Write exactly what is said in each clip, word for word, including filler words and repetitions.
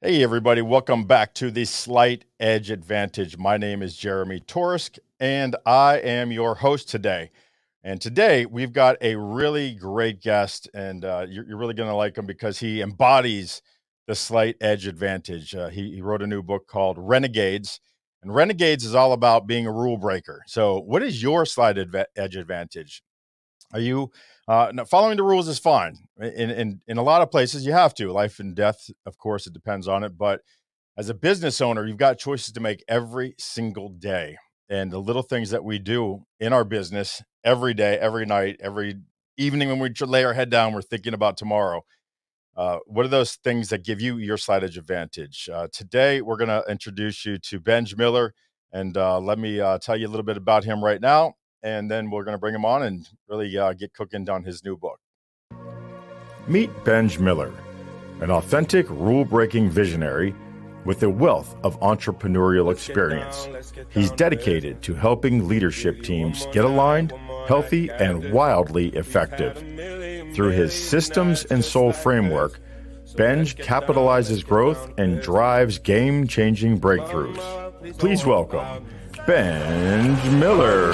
Hey, everybody, welcome back to the Slight Edge Advantage. My name is Jeremy Torsk, and I am your host today. And today we've got a really great guest, and uh, you're, you're really going to like him because he embodies the Slight Edge Advantage. Uh, he, he wrote a new book called Renegades, and Renegades is all about being a rule breaker. So, what is your Slight adva- Edge Advantage? Are you uh, no, following the rules is fine. In, in in a lot of places, you have to. Life and death, of course, it depends on it. But as a business owner, you've got choices to make every single day, and the little things that we do in our business every day, every night, every evening when we tr- lay our head down, we're thinking about tomorrow. Uh, what are those things that give you your slight edge advantage? Uh, today, we're going to introduce you to Benj Miller, and uh, let me uh, tell you a little bit about him right now, and then we're going to bring him on and really uh, get cooking on his new book. Meet Benj Miller, an authentic rule-breaking visionary with a wealth of entrepreneurial experience. He's dedicated to helping leadership teams get aligned, healthy, and wildly effective. Through his Systems and Soul framework, Benj capitalizes growth and drives game-changing breakthroughs. Please welcome Benj Miller.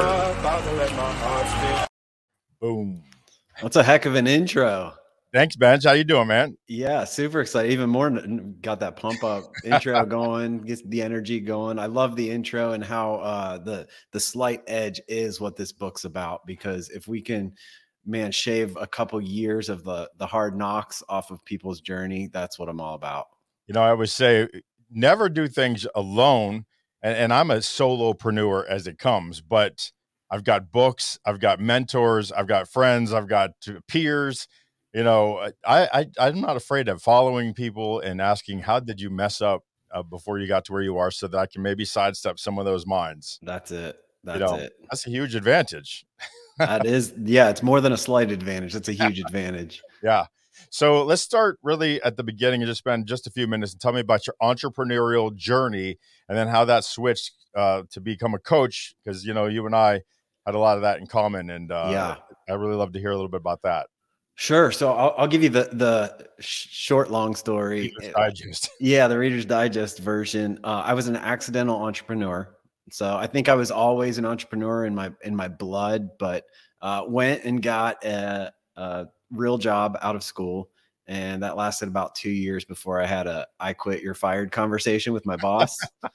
Boom. That's a heck of an intro. Thanks, Benj. How you doing, man? Yeah, super excited. Even more got that pump up intro going, gets the energy going. I love the intro and how uh, the the slight edge is what this book's about. Because if we can, man, shave a couple years of the the hard knocks off of people's journey, that's what I'm all about. You know, I always say, never do things alone. And, and I'm a solopreneur as it comes, but I've got books, I've got mentors, I've got friends, I've got peers. You know, I, I I'm not afraid of following people and asking, how did you mess up uh, before you got to where you are, so that I can maybe sidestep some of those minds. That's it. That's You know, it. that's a huge advantage. That is, yeah, it's more than a slight advantage. That's a huge advantage. Yeah. So let's start really at the beginning and just spend just a few minutes and tell me about your entrepreneurial journey, and then how that switched uh, to become a coach. Because, you know, you and I had a lot of that in common. And uh, Yeah. I really love to hear a little bit about that. Sure. So I'll, I'll give you the the sh- short, long story. Reader's Digest. Yeah, the Reader's Digest version. Uh, I was an accidental entrepreneur, so I think I was always an entrepreneur in my in my blood. But uh, went and got a, a real job out of school, and that lasted about two years before I had a "I quit, you're fired" conversation with my boss.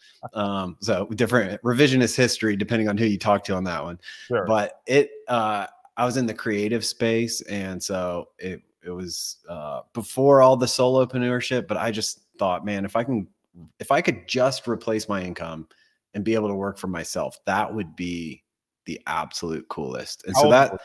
um, so different revisionist history, depending on who you talk to on that one. Sure. But it. Uh, I was in the creative space, and so it it was uh, before all the solopreneurship. But I just thought, man, if I can, if I could just replace my income and be able to work for myself, that would be the absolute coolest. And How so old that were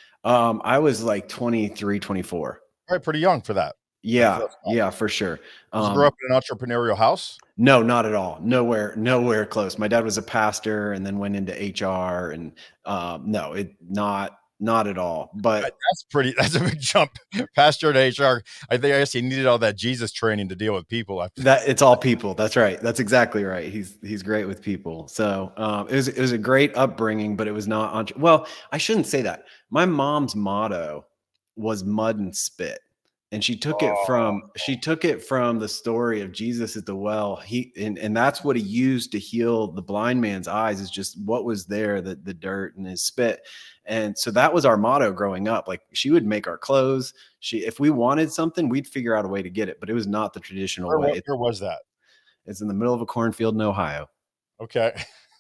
um, I was like twenty-three, twenty-four. you? Right, pretty young for that. Yeah, yeah, for sure. Did you grow Um, up in an entrepreneurial house? no, not at all. Nowhere, nowhere close. My dad was a pastor and then went into H R, and um, no, it not. Not at all. But That's pretty, that's a big jump. Pastor to H R. I think I guess he needed all that Jesus training to deal with people. After that, it's all people. That's right. That's exactly right. He's he's great with people. So um, it was it was a great upbringing, but it was not. Entre- well, I shouldn't say that. My mom's motto was mud and spit, and she took it from she took it from the story of Jesus at the well. He and, and that's what he used to heal the blind man's eyes, is just what was there, the the dirt and his spit. And so that was our motto growing up. Like, she would make our clothes. She, if we wanted something, we'd figure out a way to get it, but it was not the traditional Where, way. wa- where was that? It's in the middle of a cornfield in Ohio. Okay.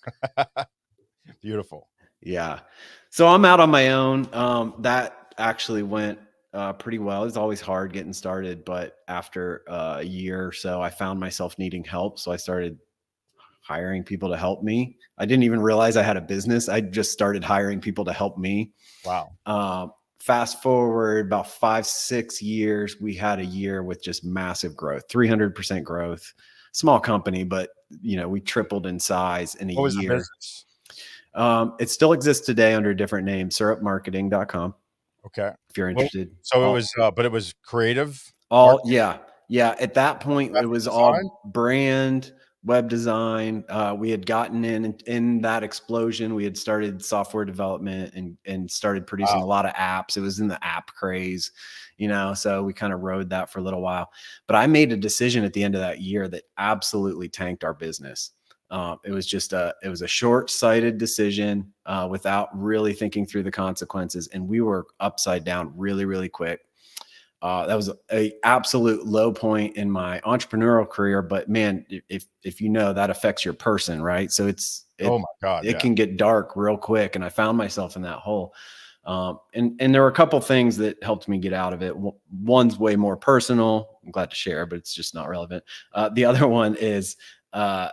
Beautiful. Yeah. So I'm out on my own. Um, that actually went uh, pretty well. It's always hard getting started, but after uh, a year or so, I found myself needing help. So I started hiring people to help me. I didn't even realize I had a business. I just started hiring people to help me. Wow. Um, fast forward about five, six years, we had a year with just massive growth, three hundred percent growth. Small company, but you know, we tripled in size in a What was the year. business? Um, it still exists today under a different name, syrup marketing dot com. Okay. If you're Well, interested. so it all, was, uh, but it was creative. all marketing, yeah. Yeah. At that point, it graphic was design? all brand, web design. Uh, we had gotten in in that explosion. We had started software development and and started producing Wow. a lot of apps. It was in the app craze, you know. So we kind of rode that for a little while. But I made a decision at the end of that year that absolutely tanked our business. Uh, it was just a it was a short-sighted decision uh, without really thinking through the consequences, and we were upside down really, really quick. Uh, that was a absolute low point in my entrepreneurial career. But man, if if you know, that affects your person, right? So it's it Oh my God. it Yeah. can get dark real quick, and I found myself in that hole. Um, and and there were a couple things that helped me get out of it. One's way more personal. I'm glad to share, but it's just not relevant. Uh, the other one is uh,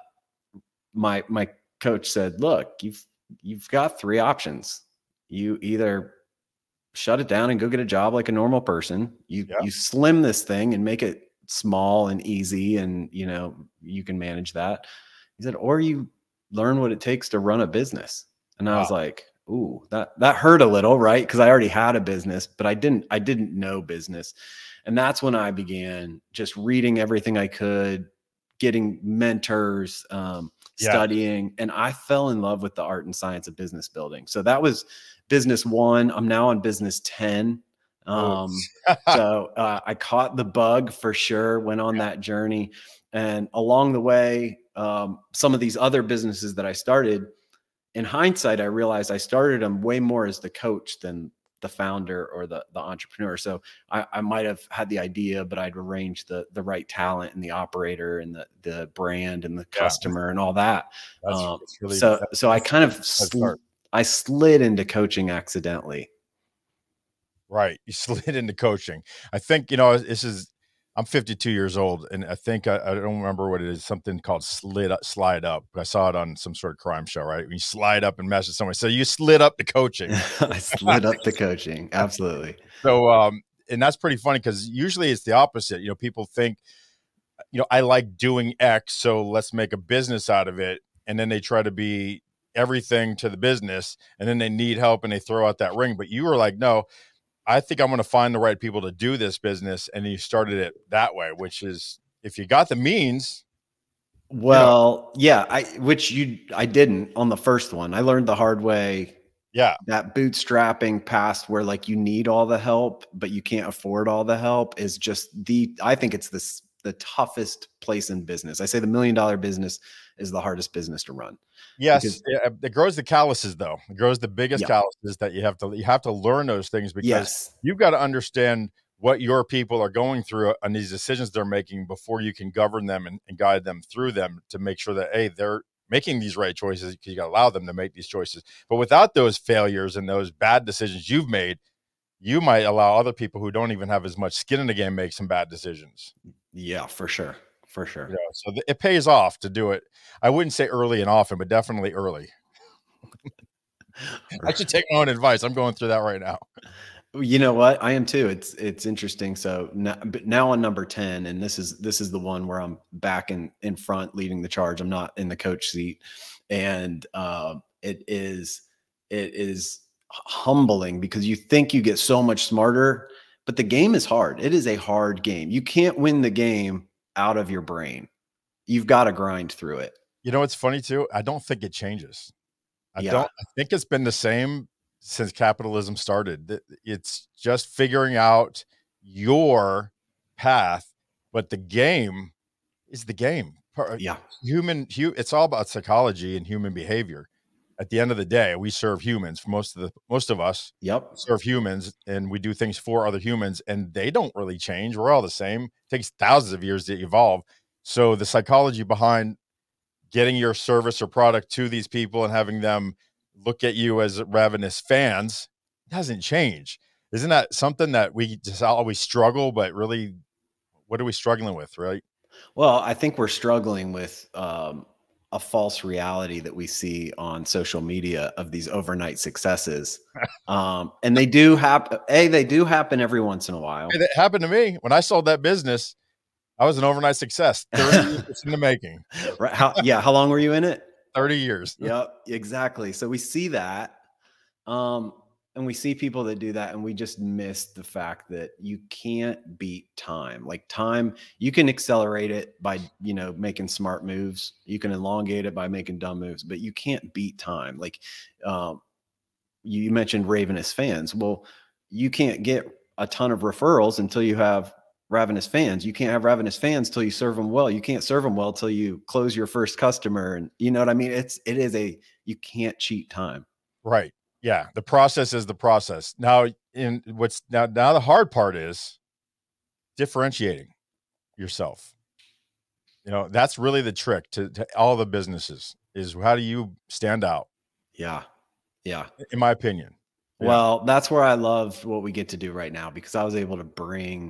my my coach said, "Look, you've you've got three options. You either shut it down and go get a job like a normal person. You Yeah. you slim this thing and make it small and easy, and you know you can manage that." He said, "Or you learn what it takes to run a business." And I Wow. was like, "Ooh, that that hurt a little, right?" Because I already had a business, but I didn't I didn't know business, and that's when I began just reading everything I could, getting mentors, um, Yeah. studying, and I fell in love with the art and science of business building. So that was business one. I'm now on business ten. Oh, Um, so uh, I caught the bug for sure, went on that journey. And along the way, um, some of these other businesses that I started, in hindsight, I realized I started them way more as the coach than the founder or the, the entrepreneur. So I, I might have had the idea, but I'd arranged the, the right talent and the operator and the, the brand and the yeah. customer and all that. That's, Um, that's really, so, that, so I that's kind a of, good sl- start. I slid into coaching accidentally. Right. You slid into coaching. I think, you know, this is, I'm fifty-two years old, and I think I, I don't remember what it is, something called slid up, slide up. But I saw it on some sort of crime show, right? When you slide up and mess with someone. So you slid up to coaching. I slid up to coaching. Absolutely. So, um, and that's pretty funny because usually it's the opposite. You know, people think, you know, I like doing X, so let's make a business out of it. And then they try to be everything to the business, and then they need help and they throw out that ring. But you were like, no, I think I'm going to find the right people to do this business. And you started it that way, which is, if you got the means, Well, you know, yeah, I, which you, I didn't on the first one. I learned the hard way. Yeah. That bootstrapping past where like you need all the help, but you can't afford all the help is just the, I think it's this, the toughest place in business. I say the million dollar business is the hardest business to run. Yes. Because, It, it grows the calluses though. It grows the biggest yeah, calluses that you have to, you have to learn those things because yes, you've got to understand what your people are going through and these decisions they're making before you can govern them and, and guide them through them to make sure that, hey, they're making these right choices because you got to allow them to make these choices. But without those failures and those bad decisions you've made, you might allow other people who don't even have as much skin in the game make some bad decisions. yeah, for sure, for sure. You know, so th- it pays off to do it. I wouldn't say early and often, but definitely early. I should take my own advice. I'm going through that right now. You know what? I am too. It's it's interesting. So now, but now on number ten, and this is this is the one where I'm back in in front leading the charge. I'm not in the coach seat, and uh, it is it is humbling because you think you get so much smarter, but the game is hard. It is a hard game. You can't win the game out of your brain. You've got to grind through it. You know, it's funny too. I don't think it changes. I Yeah. don't, I think it's been the same since capitalism started. Th- It's just figuring out your path, but the game is the game. Par- Yeah. Human, hu- it's all about psychology and human behavior. At the end of the day, we serve humans. Most of the, most of us Yep. serve humans, and we do things for other humans, and they don't really change. We're all the same. It takes thousands of years to evolve. So the psychology behind getting your service or product to these people and having them look at you as ravenous fans doesn't change. Isn't that something that we just always struggle, but really, what are we struggling with, right? Well, I think we're struggling with um, a false reality that we see on social media of these overnight successes. Um, and they do happen. A, they do happen every once in a while. Hey, that happened to me when I sold that business. I was an overnight success, thirty years in the making, Right? How, yeah. How long were you in it? thirty years. Yep. Exactly. So we see that. Um, and we see people that do that, and we just miss the fact that you can't beat time. Like time, you can accelerate it by, you know, making smart moves. You can elongate it by making dumb moves, but you can't beat time. Like, um, you mentioned ravenous fans. Well, you can't get a ton of referrals until you have ravenous fans. You can't have ravenous fans till you serve them well. You can't serve them well till you close your first customer. And you know what I mean? It's, it is a, you can't cheat time. Right. Yeah. The process is the process. Now, in what's now, now the hard part is differentiating yourself. You know, that's really the trick to, to all the businesses is how do you stand out? Yeah. Yeah. In my opinion. Well, yeah. That's where I love what we get to do right now, because I was able to bring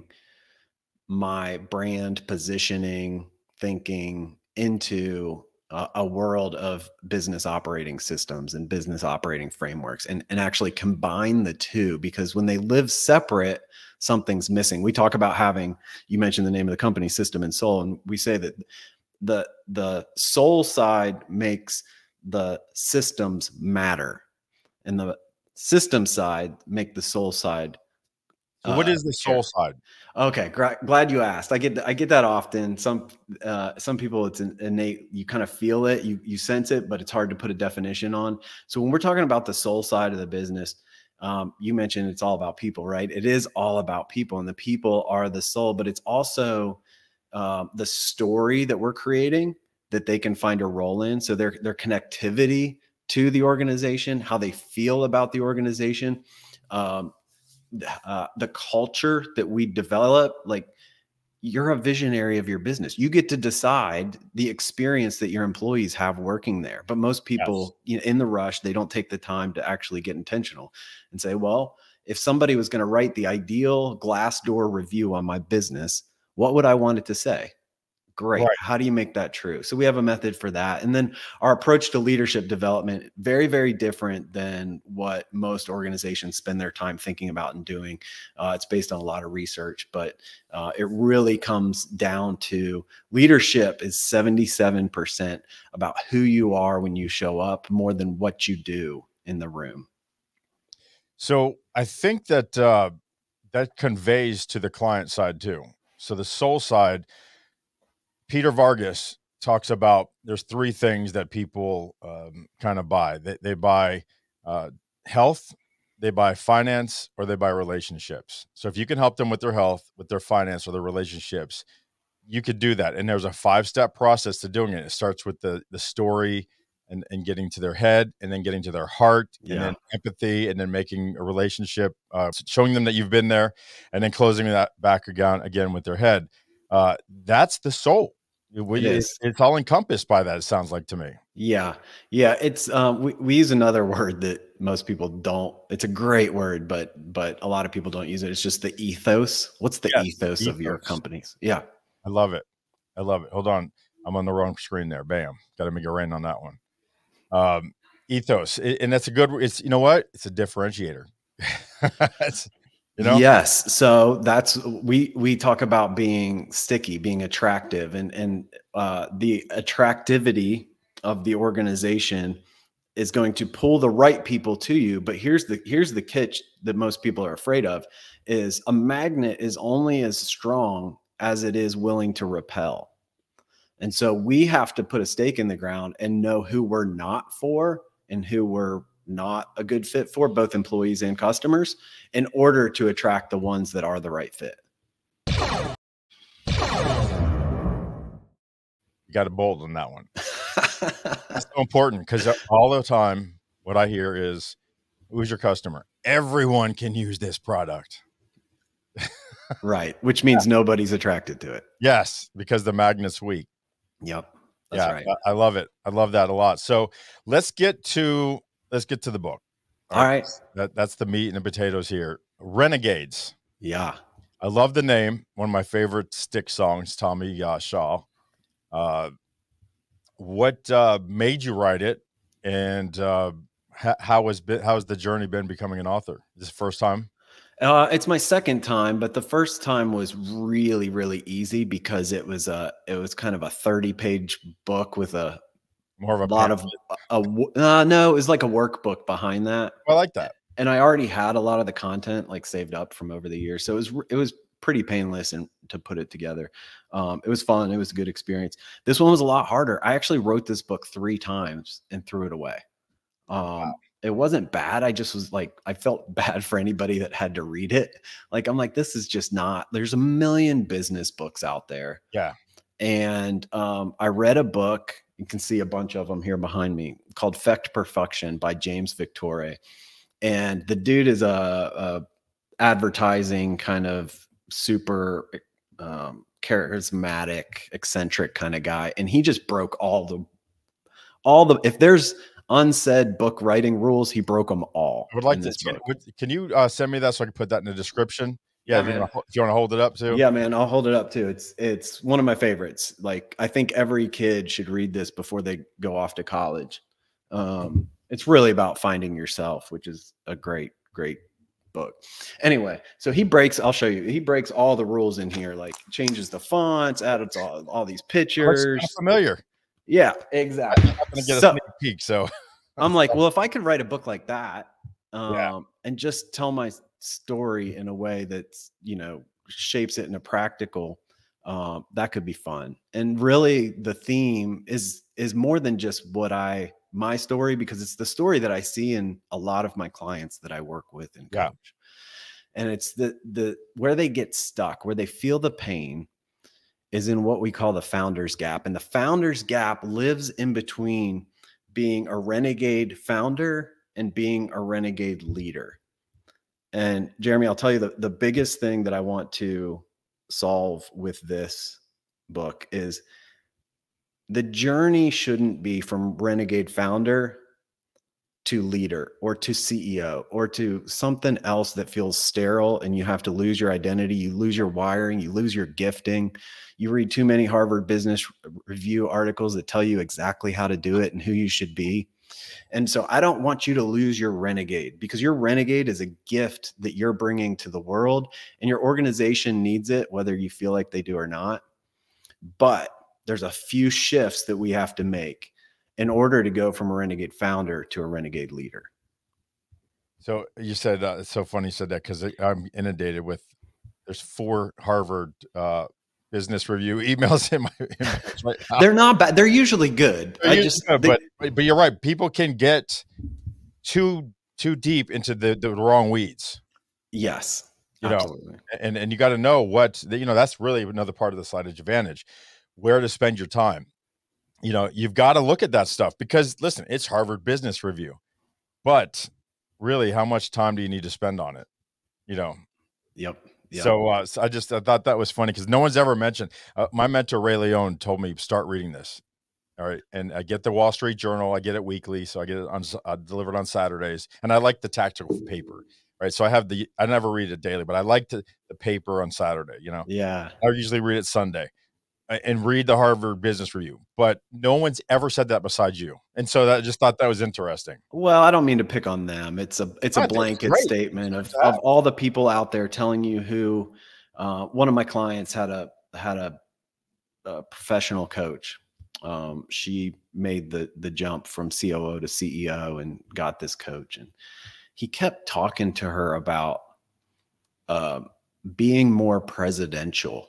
my brand positioning thinking into a, a world of business operating systems and business operating frameworks, and, and actually combine the two, because when they live separate, something's missing. We talk about having, you mentioned the name of the company, System and Soul, and we say that the, the soul side makes the systems matter, and the system side make the soul side. So what uh, is the soul side? Okay, glad you asked. I get I get that often. Some uh, some people, it's an innate. You kind of feel it, you you sense it, but it's hard to put a definition on. So when we're talking about the soul side of the business, um, you mentioned it's all about people, right? It is all about people, and the people are the soul. But it's also uh, the story that we're creating that they can find a role in. So their their connectivity to the organization, how they feel about the organization. Um, Uh, the culture that we develop. Like, you're a visionary of your business. You get to decide the experience that your employees have working there. But most people, yes, you know, in the rush, they don't take the time to actually get intentional and say, well, if somebody was going to write the ideal Glassdoor review on my business, what would I want it to say? Great. Right. How do you make that true? So we have a method for that. And then our approach to leadership development, very, very different than what most organizations spend their time thinking about and doing. Uh, it's based on a lot of research, but uh, it really comes down to leadership is seventy-seven percent about who you are when you show up, more than what you do in the room. So I think that uh, that conveys to the client side too. So the soul side, Peter Vargas talks about there's three things that people um, kind of buy. They, they buy uh, health, they buy finance, or they buy relationships. So if you can help them with their health, with their finance, or their relationships, you could do that. And there's a five-step process to doing it. It starts with the the story and, and getting to their head, and then getting to their heart, and yeah. then empathy, and then making a relationship, uh, showing them that you've been there, and then closing that back again, again with their head. Uh, that's the soul. We, it it's, it's all encompassed by that. It sounds like to me. Yeah. Yeah. It's, um, we, we use another word that most people don't, it's a great word, but, but a lot of people don't use it. It's just the ethos. What's the yes, ethos, ethos of your companies? Yeah. I love it. I love it. Hold on. I'm on the wrong screen there. Bam. Got to make a rain on that one. Um, ethos. And that's a good, it's, you know what? It's a differentiator. It's, you know? Yes. So that's, we, we talk about being sticky, being attractive, and, and, uh, the attractivity of the organization is going to pull the right people to you. But here's the, here's the catch that most people are afraid of, is a magnet is only as strong as it is willing to repel. And so we have to put a stake in the ground and know who we're not for and who we're not a good fit for, both employees and customers, in order to attract the ones that are the right fit. You got it bold on that one. That's so important, because all the time what I hear is, who's your customer? Everyone can use this product. Right. Which means yeah. nobody's attracted to it. Yes, because the magnet's weak. Yep. That's yeah, right. I, I love it. I love that a lot. So let's get to let's get to the book. All, All right. right. That that's the meat and the potatoes here. Renegades. Yeah. I love the name. One of my favorite Styx songs, Tommy uh, Shaw. Uh, what uh, made you write it, and uh, how, how has been, how has the journey been becoming an author? This first time? Uh, it's my second time, but the first time was really, really easy, because it was a, it was kind of a thirty page book with a more of a lot pamphlet. of, a, uh, no, it was like a workbook behind that. I like that. and I already had a lot of the content like saved up from over the years. So it was, it was pretty painless and to put it together. Um, it was fun. It was a good experience. This one was a lot harder. I actually wrote this book three times and threw it away. Um, it wasn't bad. I just was like, I felt bad for anybody that had to read it. Like, I'm like, this is just not, there's a million business books out there. Yeah. And um, I read a book, you can see a bunch of them here behind me, called Fecht Perfection by James Victore. And the dude is a, a advertising kind of super um, charismatic, eccentric kind of guy. And he just broke all the, all the, if there's unsaid book writing rules, he broke them all. I would like this. Can, can you uh, send me that so I can put that in the description? Yeah, yeah, man. If you want to hold it up too. Yeah, man, I'll hold it up too. It's it's one of my favorites. Like, I think every kid should read this before they go off to college. Um, it's really about finding yourself, which is a great, great book. Anyway, so he breaks, I'll show you. He breaks all the rules in here, like changes the fonts, adds all, all these pictures. That's familiar. Yeah, exactly. I'm gonna get a so, sneak peek. So I'm like, well, if I could write a book like that, um, yeah. and just tell my story in a way that's, you know, shapes it in a practical, um, that could be fun. And really the theme is, is more than just what I, my story, because it's the story that I see in a lot of my clients that I work with and coach. Yeah. And it's the, the, where they get stuck, where they feel the pain is in what we call the founder's gap. And the founder's gap lives in between being a renegade founder and being a renegade leader. And Jeremy, I'll tell you the, the biggest thing that I want to solve with this book is the journey shouldn't be from renegade founder to leader or to C E O or to something else that feels sterile and you have to lose your identity, you lose your wiring, you lose your gifting. You read too many Harvard Business Review articles that tell you exactly how to do it and who you should be. And so I don't want you to lose your renegade, because your renegade is a gift that you're bringing to the world and your organization needs it, whether you feel like they do or not. But there's a few shifts that we have to make in order to go from a renegade founder to a renegade leader. So you said, uh, it's so funny you said that, because I'm inundated with, there's four Harvard uh, Business Review emails in my inbox right now. They're not bad. They're usually good. They're I usually just, good, they, but, but you're right. People can get too, too deep into the, the wrong weeds. Yes, you absolutely. know, and, and you got to know what, you know, that's really another part of the Slide Edge Advantage, where to spend your time. You know, you've got to look at that stuff, because listen, it's Harvard Business Review, but really, how much time do you need to spend on it? You know? Yep. Yep. So, uh, so I just, I thought that was funny, because no one's ever mentioned, uh, my mentor, Ray Leone, told me, start reading this. All right. And I get the Wall Street Journal. I get it weekly. So I get it on, uh, delivered on Saturdays, and I like the tactical paper. Right. So I have the, I never read it daily, but I like the, the paper on Saturday, you know? Yeah. I usually read it Sunday and read the Harvard Business Review, but no one's ever said that besides you. And so that, I just thought that was interesting. Well, I don't mean to pick on them. It's a, it's a blanket statement of, of all the people out there telling you who, uh, one of my clients had a, had a, a professional coach. Um, she made the, the jump from C O O to C E O and got this coach. And he kept talking to her about, uh, being more presidential.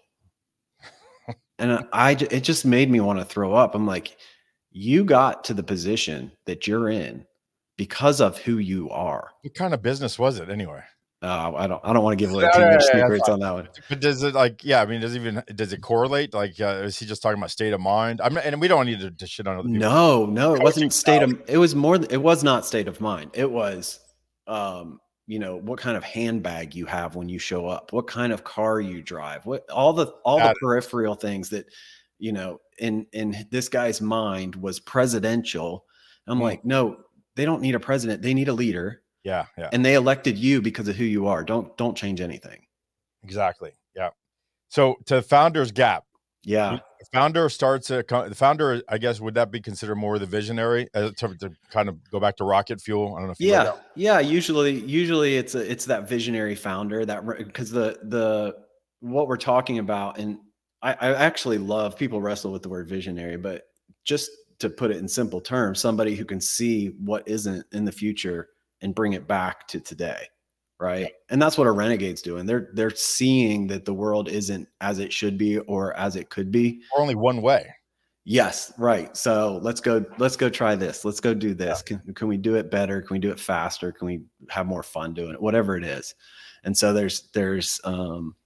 And I, it just made me want to throw up. I'm like, you got to the position that you're in because of who you are. What kind of business was it anyway? Uh, I don't, I don't want to give away too much secrets on that one. But does it, like, yeah, I mean, does it even, does it correlate? Like, uh, is he just talking about state of mind? I'm not, and we don't need to, to shit on other people. No, no, it wasn't state of, it was more, it was not state of mind. It was, um, you know, what kind of handbag you have when you show up, what kind of car you drive, what, all the, all the peripheral things that, you know, in, in this guy's mind was presidential. I'm like, no, they don't need a president. They need a leader. Yeah. Yeah. And they elected you because of who you are. Don't, don't change anything. Exactly. Yeah. So to founder's gap. Yeah. The founder starts a, the founder, I guess, would that be considered more the visionary, uh, to, to kind of go back to rocket fuel? I don't know if you yeah. Yeah. Usually, usually it's a, it's that visionary founder that, because the, the, what we're talking about, and I, I actually love, people wrestle with the word visionary, but just to put it in simple terms, somebody who can see what isn't in the future and bring it back to today. Right. And that's what a renegade's doing. They're, they're seeing that the world isn't as it should be or as it could be. Or only one way. Yes. Right. So let's go, let's go try this. Let's go do this. Yeah. Can, can we do it better? Can we do it faster? Can we have more fun doing it? Whatever it is. And so there's, there's, um,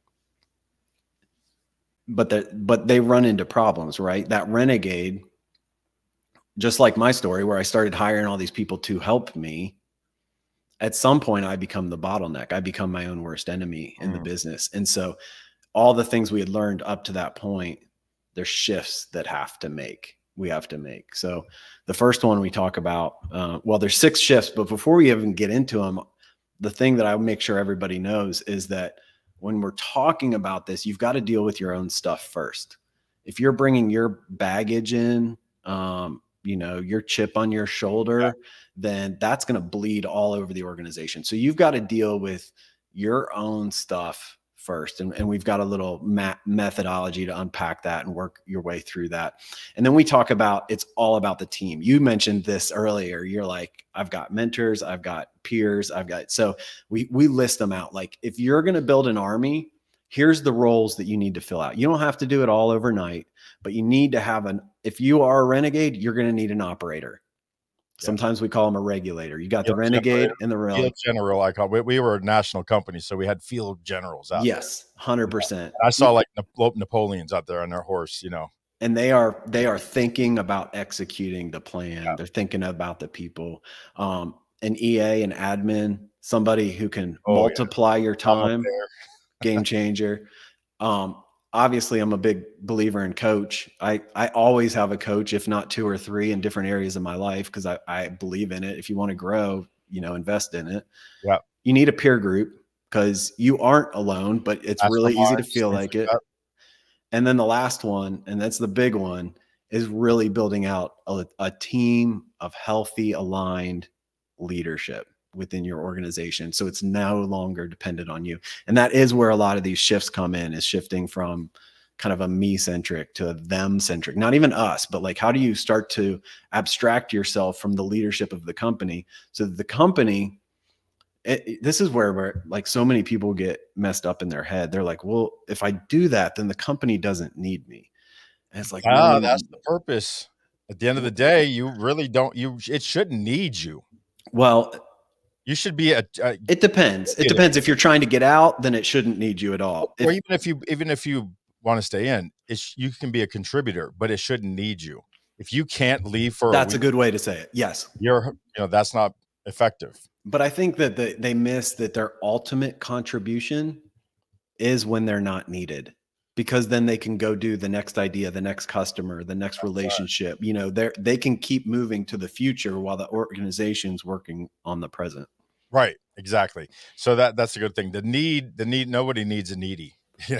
but the, but they run into problems, right? That renegade, just like my story where I started hiring all these people to help me, at some point I become the bottleneck. I become my own worst enemy in mm. the business. And so all the things we had learned up to that point, there's shifts that have to make, we have to make. So the first one we talk about, uh, well, there's six shifts, but before we even get into them, the thing that I make sure everybody knows is that when we're talking about this, you've got to deal with your own stuff first. If you're bringing your baggage in, um, you know, your chip on your shoulder, yeah. then that's going to bleed all over the organization. So you've got to deal with your own stuff first. And, and we've got a little ma- methodology to unpack that and work your way through that. And then we talk about, it's all about the team. You mentioned this earlier. You're like, I've got mentors, I've got peers, I've got, so we, we list them out. Like if you're going to build an army, here's the roles that you need to fill out. You don't have to do it all overnight, but you need to have an, if you are a renegade, you're going to need an operator. Yeah. Sometimes we call them a regulator. You got field the renegade generator, and the real field general. I call we, we were a national company, so we had field generals out yes, there. one hundred percent. I saw like Napoleons out there on their horse, you know. And they are they are thinking about executing the plan. Yeah. They're thinking about the people. Um, an E A, an admin, somebody who can oh, multiply yeah. your time, game changer. Um, Obviously, I'm a big believer in coach. I, I always have a coach, if not two or three in different areas of my life, because I, I believe in it. If you want to grow, you know, invest in it. Yeah. You need a peer group because you aren't alone, but it's that's really easy to feel like it. That. And then the last one, and that's the big one, is really building out a, a team of healthy, aligned leadership within your organization. So it's no longer dependent on you. And that is where a lot of these shifts come in, is shifting from kind of a me centric to a them centric, not even us, but like, how do you start to abstract yourself from the leadership of the company so that the company, it, it, this is where we're like, so many people get messed up in their head. They're like, well, if I do that, then the company doesn't need me. And it's like, ah, no, that's the purpose. At the end of the day, you really don't, you, it shouldn't need you. Well, you should be a, a it depends. It depends. If you're trying to get out, then it shouldn't need you at all. Or if, even if you, even if you want to stay in, it's, you can be a contributor, but it shouldn't need you. If you can't leave for that's a, week, a good way to say it. Yes. You're, you know, that's not effective. But I think that the, they miss that their ultimate contribution is when they're not needed, because then they can go do the next idea, the next customer, the next that's relationship. Right. You know, they're, they can keep moving to the future while the organization's working on the present. Right. Exactly. So that that's a good thing. The need, the need, nobody needs a needy. Yeah.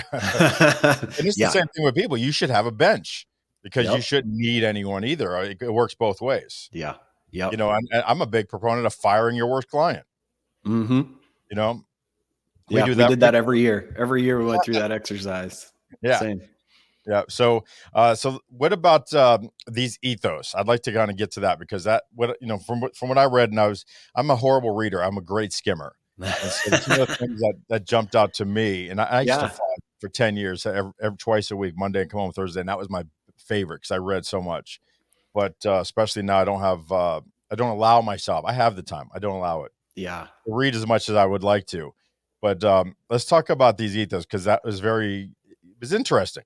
And it's yeah. the same thing with people. You should have a bench because yep. you shouldn't need anyone either. It, it works both ways. Yeah. Yeah. You know, I'm, I'm a big proponent of firing your worst client. Mm-hmm. You know, we, yeah, do that. we did that every year. Every year we went through that exercise. Yeah. Same. Yeah. So, uh, so what about um, these ethos? I'd like to kind of get to that because that, what you know, from what from what I read, and I was, I'm a horrible reader. I'm a great skimmer. And so some of the things that, that jumped out to me, and I, I used yeah. to fly for ten years, every, every twice a week, Monday and come home Thursday, and that was my favorite because I read so much. But uh, especially now, I don't have, uh, I don't allow myself. I have the time. I don't allow it. Yeah, to read as much as I would like to. But um, let's talk about these ethos because that was very, it was interesting.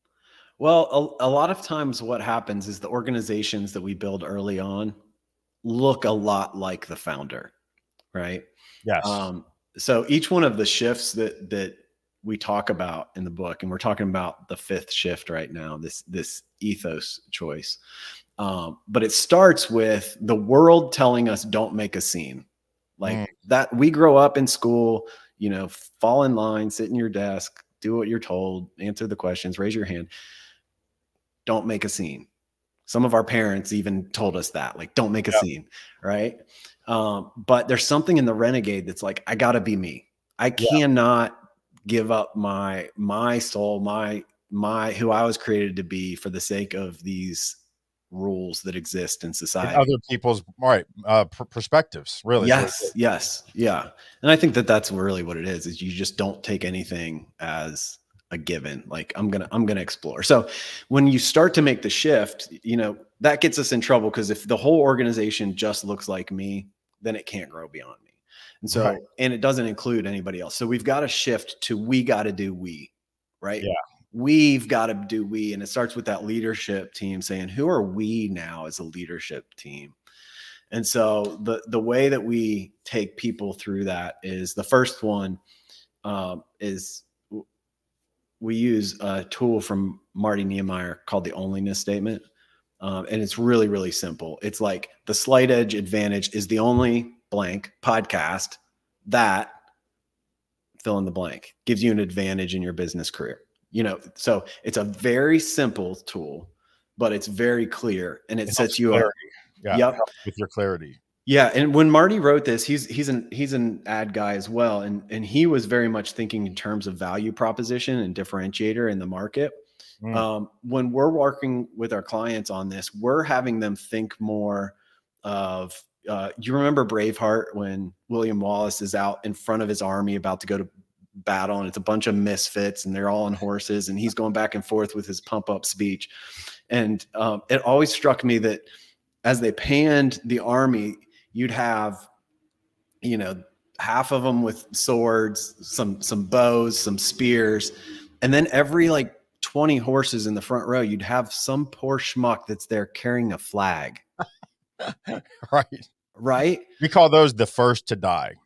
Well, a, a lot of times what happens is the organizations that we build early on look a lot like the founder, right? Yes. Um, so each one of the shifts that that we talk about in the book, and we're talking about the fifth shift right now, this this ethos choice. Um, but it starts with the world telling us don't make a scene. Like mm. that we grow up in school, you know, fall in line, sit in your desk, do what you're told, answer the questions, raise your hand. Don't make a scene. Some of our parents even told us that, like, don't make a yep. scene, right? Um, but there's something in the renegade that's like, I gotta be me. I yep. cannot give up my my soul, my my who I was created to be for the sake of these rules that exist in And society. other people's right uh, pr- perspectives, really. is what it Yes, is. yes, yeah. And I think that that's really what it is, is you just don't take anything as a given. Like I'm going to, I'm going to explore. So when you start to make the shift, you know, that gets us in trouble, because if the whole organization just looks like me, then it can't grow beyond me. And so, Right. and it doesn't include anybody else. So we've got to shift to, we got to do we, right? Yeah. We've got to do we. And it starts with that leadership team saying, who are we now as a leadership team? And so the the way that we take people through that is, the first one um, is we use a tool from Marty Niemeyer called the onlyness statement. Um, and it's really, really simple. It's like, the Slight Edge Advantage is the only blank podcast that fill in the blank gives you an advantage in your business career. You know, so it's a very simple tool, but it's very clear, and it, It sets helps you up. clarity. Yeah. It Yep. helps with your clarity. Yeah, and when Marty wrote this, he's he's an he's an ad guy as well, and and he was very much thinking in terms of value proposition and differentiator in the market. Mm. Um, when we're working with our clients on this, we're having them think more of. Uh, you remember Braveheart, when William Wallace is out in front of his army about to go to battle, and it's a bunch of misfits, and they're all on horses, and he's going back and forth with his pump up speech, and um, it always struck me that as they panned the army, you'd have, you know, half of them with swords, some, some bows, some spears. And then every like twenty horses in the front row, you'd have some poor schmuck that's there carrying a flag. Right. Right. We call those the first to die.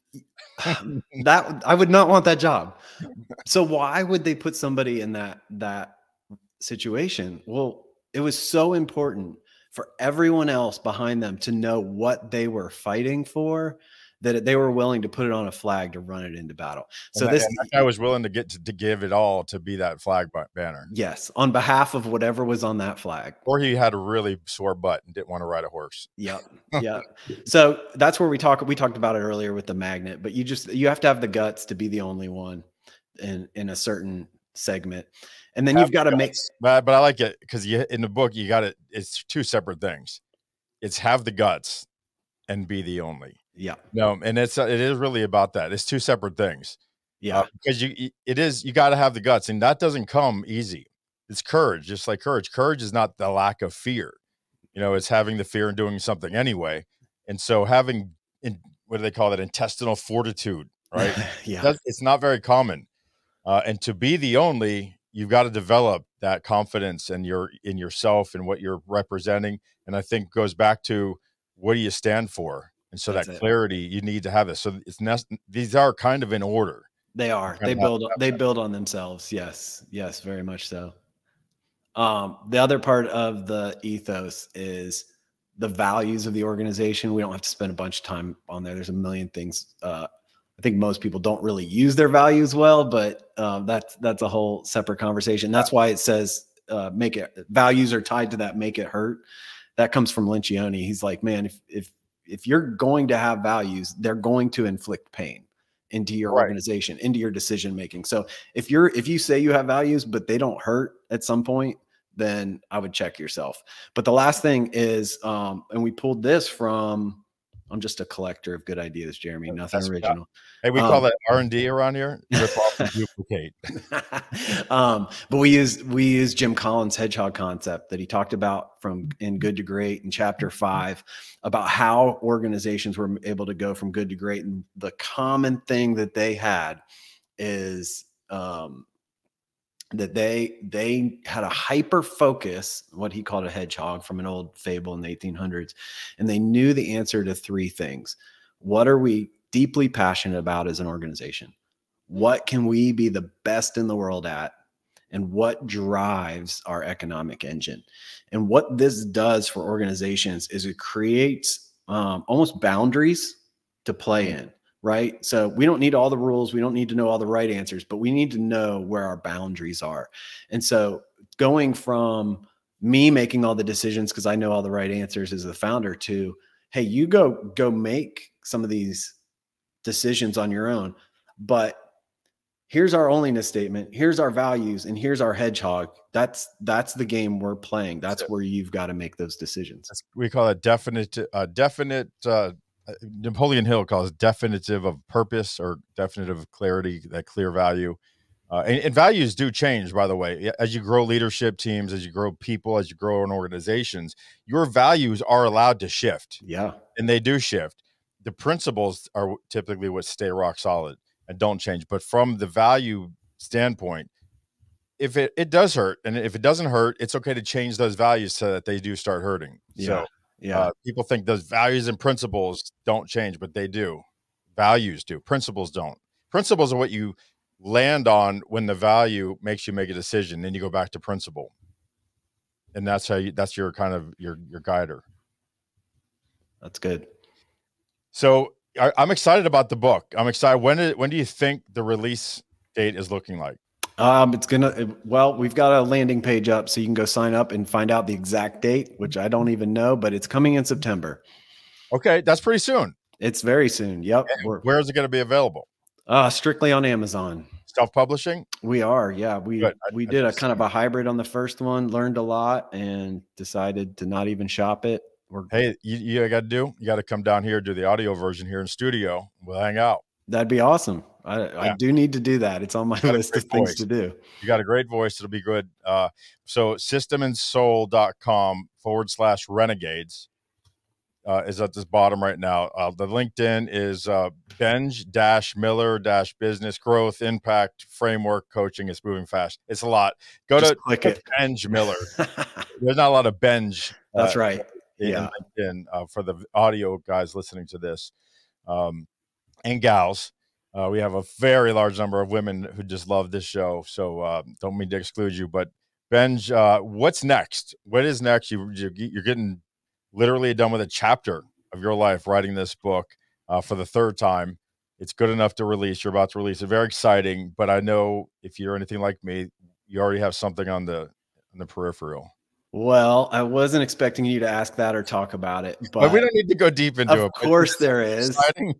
That I would not want that job. So why would they put somebody in that, that situation? Well, it was so important for everyone else behind them to know what they were fighting for, that they were willing to put it on a flag to run it into battle. So And that, this, and that guy was willing to get to, to give it all to be that flag ba- banner. yes, on behalf of whatever was on that flag. Or he had a really sore butt and didn't want to ride a horse. Yep. Yeah. So that's where we talk, we talked about it earlier with the magnet, but you just, you have to have the guts to be the only one in, in a certain segment. And then Have you've got to make, But, but I like it because you in the book, you got it. It's two separate things. It's have the guts and be the only. yeah. No, and it's, uh, it is really about that. It's two separate things. Yeah. Uh, because you, it is, you got to have the guts, and that doesn't come easy. It's courage, just like courage. Courage is not the lack of fear. You know, it's having the fear and doing something anyway. And so having, in, what do they call it? Intestinal fortitude, right? Yeah. That's, it's not very common. Uh, and to be the only, you've got to develop that confidence in your, in yourself and what you're representing. And I think goes back to, what do you stand for? And so That's that it. clarity, you need to have this. So it's nest, these are kind of in order. They are. Kind They of build. have They that. build on themselves. Yes. Yes. Very much so. Um, the other part of the ethos is the values of the organization. We don't have to spend a bunch of time on there. There's a million things. Uh, I think most people don't really use their values well, but um, that's that's a whole separate conversation. That's why it says uh, make it, values are tied to that, make it hurt. That comes from Lencioni. He's like, man, if if if you're going to have values, they're going to inflict pain into your Right. organization, into your decision making. So if you're if you say you have values but they don't hurt at some point, then I would check yourself. But the last thing is, um, and we pulled this from, I'm just a collector of good ideas, Jeremy, nothing That's- original. Hey, we Um, call that R and D around here. Rip off and duplicate. um, but we use we use Jim Collins' hedgehog concept that he talked about from in Good to Great in chapter five, about how organizations were able to go from good to great. And the common thing that they had is um, that they they had a hyper focus, what he called a hedgehog from an old fable in the eighteen hundreds, and they knew the answer to three things. What are we deeply passionate about as an organization? What can we be the best in the world at? And what drives our economic engine? And what this does for organizations is it creates um, almost boundaries to play in, right? So we don't need all the rules. We don't need to know all the right answers, but we need to know where our boundaries are. And so going from me making all the decisions because I know all the right answers as the founder to, hey, you go, go make some of these decisions on your own, but here's our onlyness statement, here's our values, and here's our hedgehog. That's that's the game we're playing. That's where you've got to make those decisions. That's, we call it definite, uh, definite. Uh, Napoleon Hill calls it definitive of purpose or definitive of clarity, that clear value. Uh, and, and values do change, by the way, as you grow leadership teams, as you grow people, as you grow in organizations, your values are allowed to shift. Yeah. And they do shift. The principles are typically what stay rock solid and don't change. But from the value standpoint, if it, it does hurt, and if it doesn't hurt, it's okay to change those values so that they do start hurting. Yeah. So yeah. Uh, people think those values and principles don't change, but they do. Values do. Principles don't. Principles are what you land on when the value makes you make a decision. Then you go back to principle, and that's how you. That's your kind of your your guider. That's good. So I, I'm excited about the book. I'm excited. When did, when do you think the release date is looking like? Um, it's gonna, well, we've got a landing page up so you can go sign up and find out the exact date, which I don't even know, but it's coming in September. Okay. That's pretty soon. It's very soon. Yep. Where is it going to be available? Uh, strictly on Amazon. Self-publishing? We are. Yeah. We, Good. we I, did I a kind of a hybrid on the first one, learned a lot, and decided to not even shop it. We're, hey, you, you got to do, you got to come down here, do the audio version here in studio. We'll hang out. That'd be awesome. I, yeah. I do need to do that. It's on my list of things voice. to do. You got a great voice. It'll be good. Uh, so systemandsoul.com forward slash renegades uh, is at this bottom right now. Uh, the LinkedIn is uh, Benj dash Miller dash business growth impact framework coaching. It's moving fast. It's a lot. Go Just to click it. Benj Miller. There's not a lot of Benj. That's uh, right. In, yeah. In, uh, for the audio guys listening to this. Um, and gals. Uh, we have a very large number of women who just love this show. So uh, don't mean to exclude you, but Benj, uh, what's next? What is next? You, you, you're getting literally done with a chapter of your life writing this book uh, for the third time. It's good enough to release. You're about to release it. Very exciting. But I know if you're anything like me, you already have something on the on the peripheral. Well, I wasn't expecting you to ask that or talk about it, but, but we don't need to go deep into of it. Of course there is. Exciting.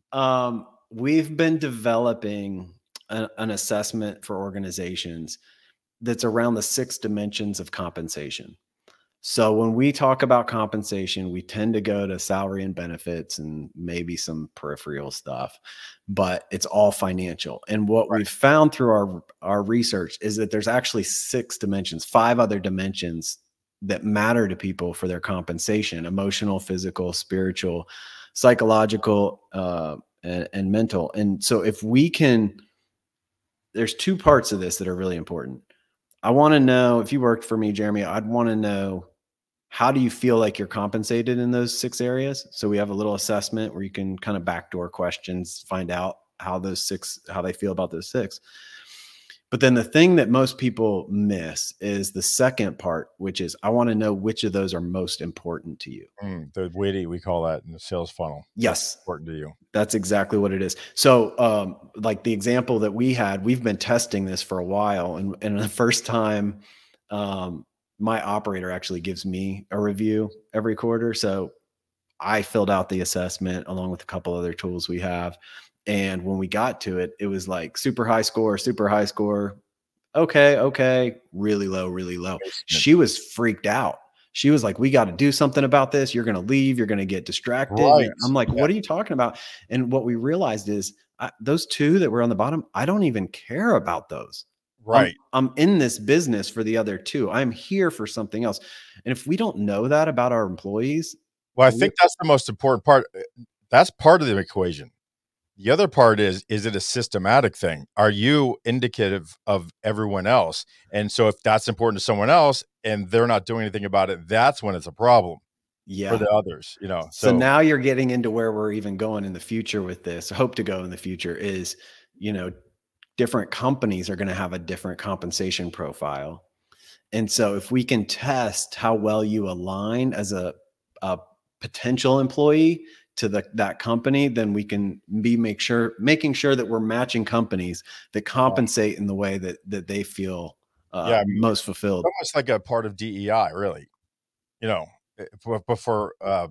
Um, we've been developing a, an assessment for organizations that's around the six dimensions of compensation. So when we talk about compensation, we tend to go to salary and benefits and maybe some peripheral stuff, but it's all financial. And what right. we've found through our, our research is that there's actually six dimensions, five other dimensions that matter to people for their compensation: emotional, physical, spiritual, psychological, uh, and, and mental. And so if we can, there's two parts of this that are really important. I want to know, if you worked for me, Jeremy, I'd want to know, how do you feel like you're compensated in those six areas? So we have a little assessment where you can kind of backdoor questions, find out how those six, how they feel about those six. But then the thing that most people miss is the second part, which is, I want to know which of those are most important to you. Mm, the witty, we call that in the sales funnel. Yes. That's important to you. That's exactly what it is. So um, like the example that we had, we've been testing this for a while. And, and the first time um, my operator actually gives me a review every quarter. So I filled out the assessment along with a couple other tools we have. And when we got to it, it was like super high score, super high score. Okay. Okay. Really low, really low. She was freaked out. She was like, we got to do something about this. You're going to leave. You're going to get distracted. Right. I'm like, yeah. what are you talking about? And what we realized is I, those two that were on the bottom, I don't even care about those. Right. I'm, I'm in this business for the other two. I'm here for something else. And if we don't know that about our employees. Well, I think that's the most important part. That's part of the equation. The other part is, is it a systematic thing? Are you indicative of everyone else? And so if that's important to someone else and they're not doing anything about it, that's when it's a problem yeah. for the others, you know? So, so now you're getting into where we're even going in the future with this, hope to go in the future is, you know, different companies are going to have a different compensation profile. And so if we can test how well you align as a, a potential employee to the, that company, then we can be make sure making sure that we're matching companies that compensate in the way that that they feel uh, yeah, I mean, most fulfilled. Almost like a part of D E I, really. You know, for for uh,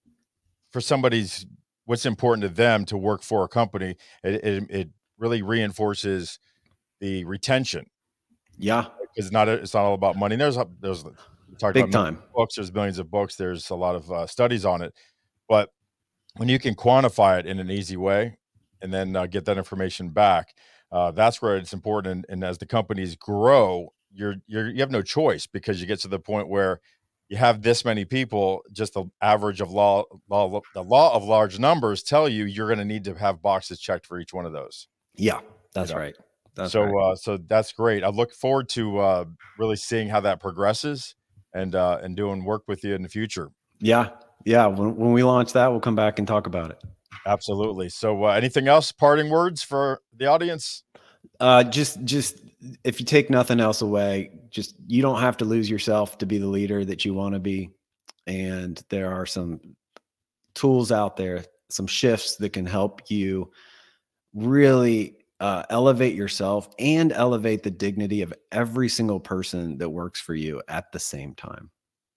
for somebody's what's important to them to work for a company, it it, it really reinforces Yeah. the retention. Yeah. Because not it's not all about money. There's a, there's we talked Big about time. books. There's millions of books. There's a lot of uh, studies on it, but when you can quantify it in an easy way, and then uh, get that information back, uh, that's where it's important. And, and as the companies grow, you're you're you have no choice, because you get to the point where you have this many people. Just the average of law, law the law of large numbers tell you you're going to need to have boxes checked for each one of those. Yeah, You that's know? right. That's So, right. uh, so that's great. I look forward to uh, really seeing how that progresses, and uh, and doing work with you in the future. Yeah. Yeah. When, when we launch that, we'll come back and talk about it. Absolutely. So, uh, anything else? Parting words for the audience? Uh, just, just if you take nothing else away, just you don't have to lose yourself to be the leader that you want to be. And there are some tools out there, some shifts that can help you really uh, elevate yourself and elevate the dignity of every single person that works for you at the same time.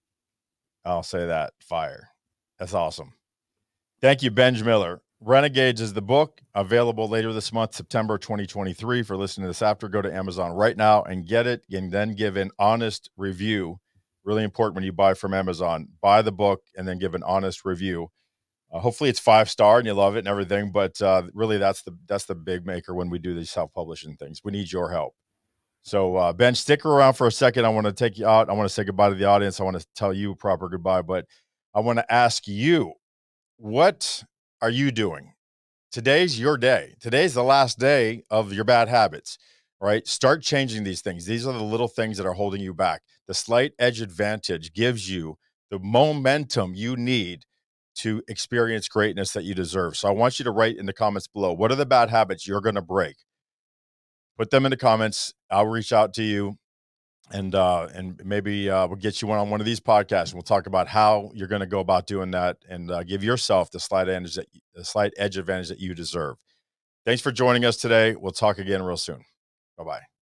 I'll say that. Fire. That's awesome. Thank you, Benj Miller. Renegades is the book, available later this month, September twenty twenty-three. For listening to this after, go to Amazon right now and get it, and then give an honest review. Really important when you buy from Amazon. Buy the book and then give an honest review. Uh, hopefully it's five star and you love it and everything, but uh, really that's the that's the big maker when we do these self-publishing things. We need your help. So uh, Ben, stick around for a second. I want to take you out. I want to say goodbye to the audience. I want to tell you a proper goodbye, but I want to ask you, what are you doing? Today's your day. Today's the last day of your bad habits, right? Start changing these things. These are the little things that are holding you back. The Slight Edge Advantage gives you the momentum you need to experience greatness that you deserve. So I want you to write in the comments below, what are the bad habits you're going to break? Put them in the comments. I'll reach out to you, and uh, and maybe uh, we'll get you one on one of these podcasts, and we'll talk about how you're going to go about doing that, and uh, give yourself the slight edge that the slight edge advantage that you deserve. Thanks for joining us today. We'll talk again real soon. Bye bye.